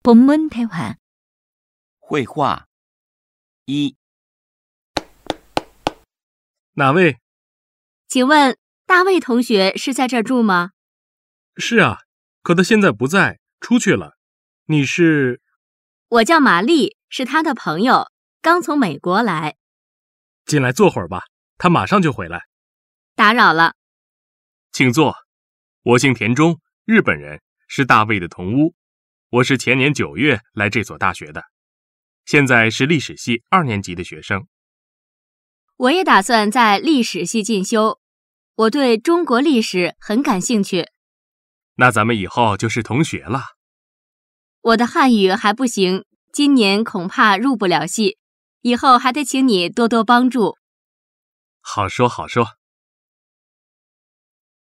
본문 대화. 绘画一， 哪位？ 请问大卫同学是在这儿住吗？ 是啊，可他现在不在，出去了。你是？ 我叫玛丽，是他的朋友，刚从美国来。 进来坐会儿吧，他马上就回来。 打扰了。 请坐。我姓田中，日本人，是大卫的同屋。我是前年9月来这所大学的，现在是历史系2年级的学生。 我也打算在历史系进修，我对中国历史很感兴趣。 那咱们以后就是同学了。 我的汉语还不行，今年恐怕入不了系，以后还得请你多多帮助。 好说好说。